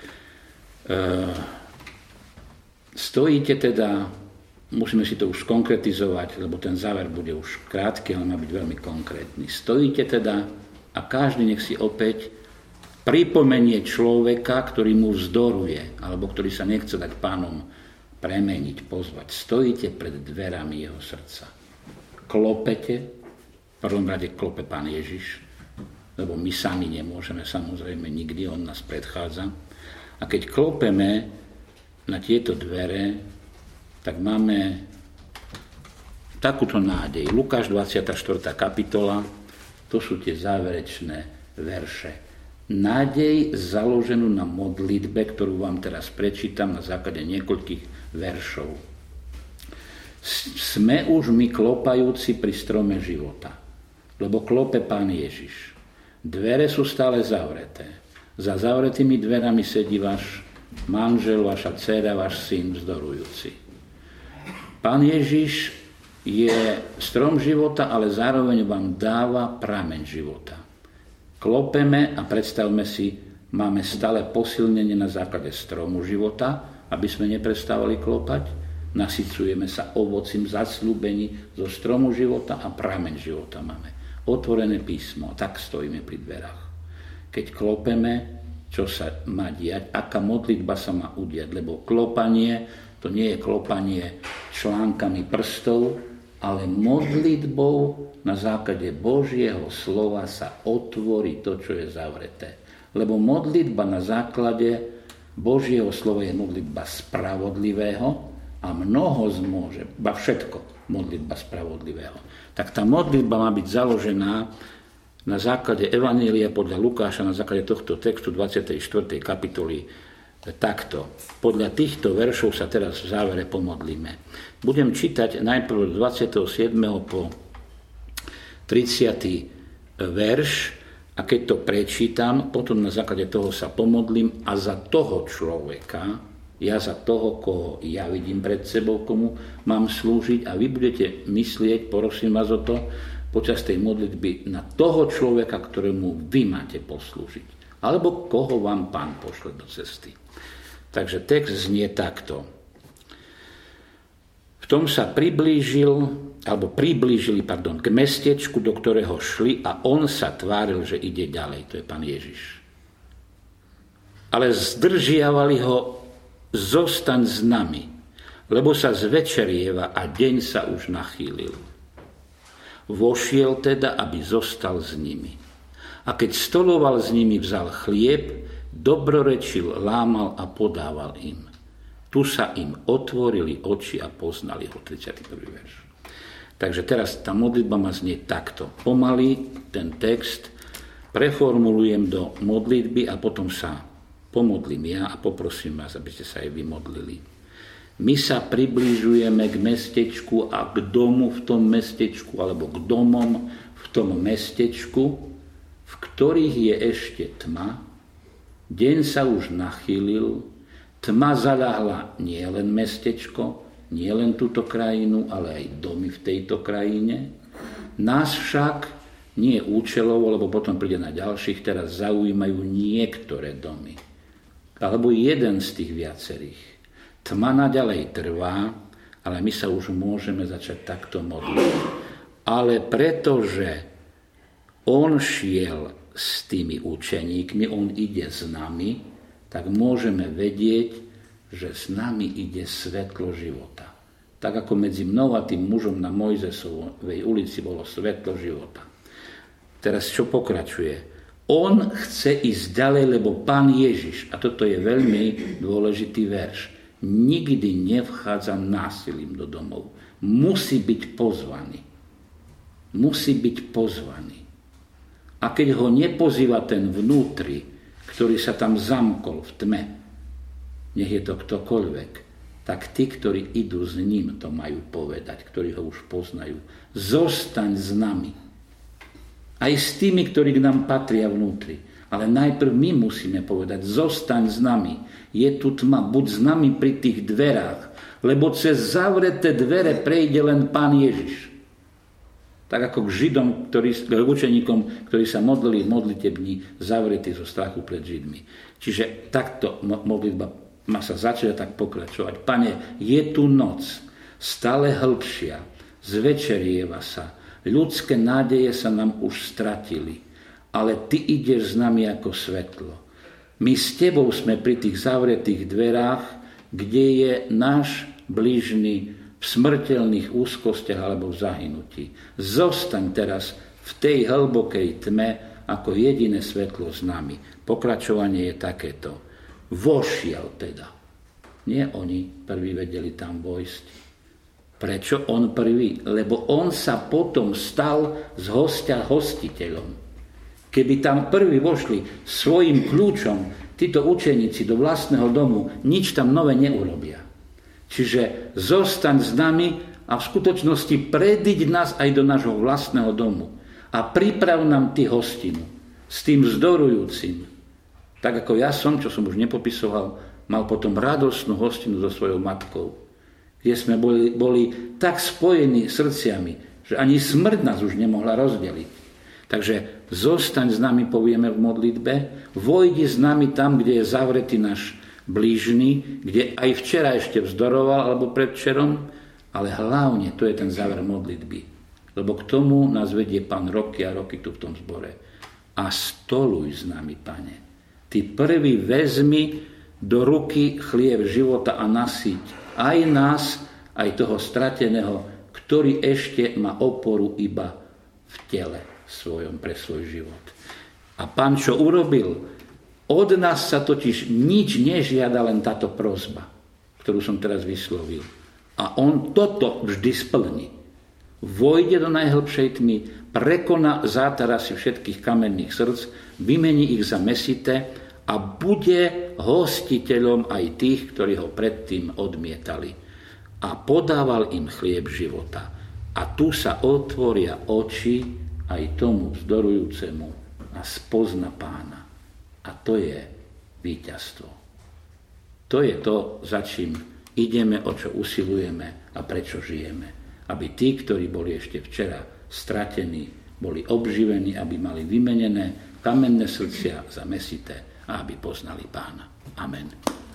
stojíte teda, musíme si to už konkretizovať, lebo ten záver bude už krátky, ale má byť veľmi konkrétny. Stojíte teda a každý nech si opäť pripomenie človeka, ktorý mu vzdoruje, alebo ktorý sa nechce dať Pánom premeniť, pozvať. Stojíte pred dverami jeho srdca. Klopete, v prvom rade klope Pán Ježiš, lebo my sami nemôžeme, samozrejme nikdy, on nás predchádza. A keď klopeme na tieto dvere, tak máme takúto nádej. Lukáš dvadsiata štvrtá kapitola, to sú tie záverečné verše. Nádej založenú na modlitbe, ktorú vám teraz prečítam na základe niekoľkých veršov. Sme už my klopajúci pri strome života, lebo klope Pán Ježiš. Dvere sú stále zavreté. Za zavretými dverami sedí váš manžel, vaša dcéra, váš syn vzdorujúci. Pán Ježiš je strom života, ale zároveň vám dáva prameň života. Klopeme a predstavme si, máme stále posilnenie na základe stromu života, aby sme neprestávali klopať. Nasycujeme sa ovocím zasľúbení zo stromu života a prameň života máme. Otvorené písmo, tak stojíme pri dverách. Keď klopeme, čo sa má diať, aká modlitba sa má udiať, lebo klopanie, to nie je klopanie článkami prstov, ale modlitbou na základe Božieho slova sa otvorí to, čo je zavreté. Lebo modlitba na základe Božieho slova je modlitba spravodlivého a mnoho zmôže, ba všetko modlitba spravodlivého. Tak tá modlitba má byť založená na základe Evanília podľa Lukáša, na základe tohto textu dvadsiatej štvrtej kapitoly takto. Podľa týchto veršov sa teraz v závere pomodlíme. Budem čítať najprv od dvadsiateho siedmeho po tridsiaty verš a keď to prečítam, potom na základe toho sa pomodlím a za toho človeka, ja za toho, koho ja vidím pred sebou, komu mám slúžiť a vy budete myslieť, prosím vás o to, počas tej modlitby na toho človeka, ktorému vy máte poslúžiť. Alebo koho vám Pán pošle do cesty. Takže text znie takto. V tom sa priblížil, alebo priblížili, pardon, k mestečku, do ktorého šli a on sa tváril, že ide ďalej. To je Pán Ježiš. Ale zdržiavali ho, zostaň s nami, lebo sa zvečerieva a deň sa už nachýlil. Vošiel teda, aby zostal s nimi. A keď stoloval s nimi, vzal chlieb, dobrorečil, lámal a podával im. Tu sa im otvorili oči a poznali ho. tridsiaty prvý verš. Takže teraz tá modlitba má znieť takto. Pomaly ten text preformulujem do modlitby a potom sa pomodlím ja a poprosím vás, aby ste sa aj vy modlili. My sa približujeme k mestečku a k domu v tom mestečku, alebo k domom v tom mestečku, v ktorých je ešte tma. Deň sa už nachýlil, tma zaľahla nie len mestečko, nie len túto krajinu, ale aj domy v tejto krajine. Nás však nie účelovo, lebo potom príde na ďalších, teraz zaujímajú niektoré domy. Alebo jeden z tých viacerých. Tma naďalej trvá, ale my sa už môžeme začať takto modliť. Ale pretože on šiel s tými učeníkmi, on ide s nami, tak môžeme vedieť, že s nami ide svetlo života. Tak ako medzi mnou a tým mužom na Mojzesovej ulici bolo svetlo života. Teraz čo pokračuje? On chce ísť ďalej, lebo Pán Ježiš, a toto je veľmi dôležitý verš, nikdy nevchádza násilím do domov. Musí byť pozvaný. musí byť pozvaný. A keď ho nepozýva ten vnútri, ktorý sa tam zamkol v tme, nech je to ktokoľvek, tak tí, ktorí idú s ním, to majú povedať, ktorí ho už poznajú. Zostaň s nami. Aj s tými, ktorí k nám patria vnútri. Ale najprv my musíme povedať, zostaň s nami. Je tu tma, buď s nami pri tých dverách, lebo cez zavreté dvere prejde len Pán Ježiš. Tak ako k Židom, ktorí, k učeníkom, ktorí sa modlili v modlitebni, zavretí zo strachu pred Židmi. Čiže takto modlitba má sa začať a tak pokračovať. Pane, je tu noc, stále hĺbšia, zvečerieva sa, ľudské nádeje sa nám už stratili, ale Ty ideš s nami ako svetlo. My s Tebou sme pri tých zavretých dverách, kde je náš blížny v smrteľných úzkostiach alebo v zahynutí. Zostaň teraz v tej hlbokej tme ako jediné svetlo s nami. Pokračovanie je takéto. Vošiel teda. Nie oni prví vedeli tam vojsť. Prečo on prvý? Lebo on sa potom stal z hostia hostiteľom. Keby tam prví vošli svojim kľúčom, títo učeníci do vlastného domu, nič tam nové neurobia. Čiže zostaň s nami a v skutočnosti prediď nás aj do nášho vlastného domu a priprav nám ty hostinu s tým vzdorujúcim. Tak ako ja som, čo som už nepopisoval, mal potom radostnú hostinu so svojou matkou, kde sme boli, boli tak spojení srdciami, že ani smrť nás už nemohla rozdeliť. Takže zostaň s nami, povieme v modlitbe, vojdi s nami tam, kde je zavretý náš blížny, kde aj včera ešte vzdoroval, alebo predvčerom, ale hlavne to je ten záver modlitby. Lebo k tomu nás vedie Pán roky a roky tu v tom zbore. A stoluj s nami, Pane. Ty prvý vezmi do ruky chlieb života a nasýť aj nás, aj toho strateného, ktorý ešte má oporu iba v tele svojom pre svoj život. A Pán čo urobil? Od nás sa totiž nič nežiada, len táto prosba, ktorú som teraz vyslovil. A on toto vždy splní. Vojde do najhlbšej tmy, prekoná zátarasy všetkých kamenných srdc, vymení ich za mesité a bude hostiteľom aj tých, ktorí ho predtým odmietali. A podával im chlieb života. A tu sa otvoria oči aj tomu vzdorujúcemu a spozna Pána. A to je víťazstvo. To je to, za čím ideme, o čo usilujeme a prečo žijeme. Aby tí, ktorí boli ešte včera stratení, boli obživení, aby mali vymenené kamenné srdcia za mesité a aby poznali Pána. Amen.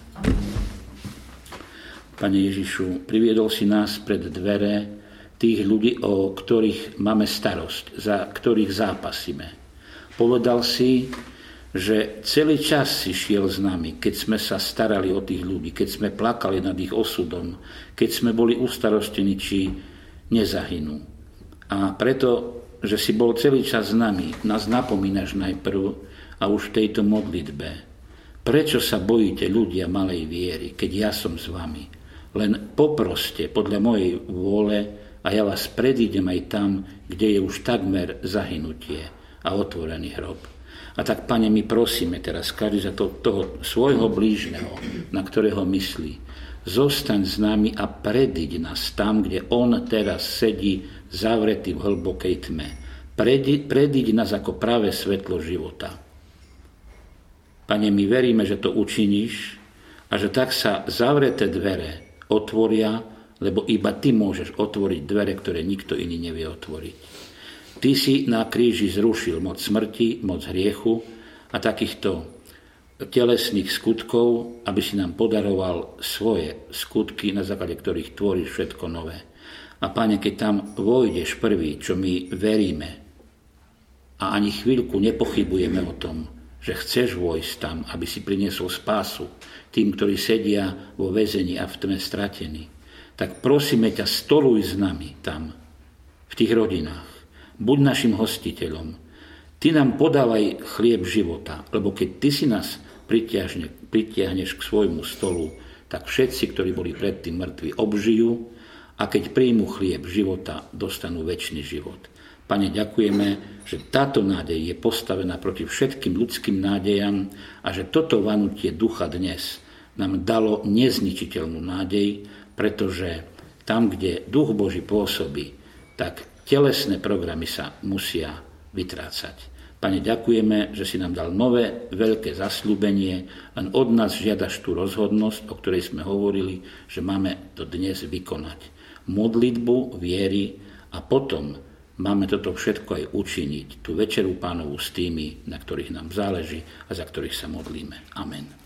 Pane Ježišu, priviedol si nás pred dvere tých ľudí, o ktorých máme starosť, za ktorých zápasíme. Povedal si, že celý čas si šiel s nami, keď sme sa starali o tých ľudí, keď sme plakali nad ich osudom, keď sme boli ustarostení, či nezahynú. A preto, že si bol celý čas s nami, nás napomínaš najprv a už v tejto modlitbe. Prečo sa bojíte ľudia malej viery, keď ja som s vami? Len poproste podľa mojej vôle a ja vás predídem aj tam, kde je už takmer zahynutie a otvorený hrob. A tak, Pane, my prosíme teraz každý za to, toho svojho blížneho, na ktorého myslí. Zostaň s nami a prediď nás tam, kde on teraz sedí zavretý v hlbokej tme. Prediď, prediď nás ako práve svetlo života. Pane, my veríme, že to učiníš a že tak sa zavreté dvere otvoria, lebo iba Ty môžeš otvoriť dvere, ktoré nikto iný nevie otvoriť. Ty si na kríži zrušil moc smrti, moc hriechu a takýchto telesných skutkov, aby si nám podaroval svoje skutky, na základe ktorých tvoríš všetko nové. A Pane, keď tam vojdeš prvý, čo my veríme a ani chvíľku nepochybujeme o tom, že chceš vojsť tam, aby si priniesol spásu tým, ktorí sedia vo väzení a v tme stratení, tak prosíme ťa, stoluj s nami tam, v tých rodinách. Buď našim hostiteľom. Ty nám podávaj chlieb života, lebo keď Ty si nás pritiahneš k svojmu stolu, tak všetci, ktorí boli predtým mŕtvi, obžijú a a keď príjmu chlieb života, dostanú večný život. Pane, ďakujeme, že táto nádej je postavená proti všetkým ľudským nádejam a že toto vanutie ducha dnes nám dalo nezničiteľnú nádej, pretože tam, kde duch Boží pôsobí, tak telesné programy sa musia vytrácať. Pane, ďakujeme, že si nám dal nové veľké zasľúbenie, len od nás žiadaš tú rozhodnosť, o ktorej sme hovorili, že máme to dnes vykonať. Modlitbu, viery a potom máme toto všetko aj učiniť, tú večeru Pánovu s tými, na ktorých nám záleží a za ktorých sa modlíme. Amen.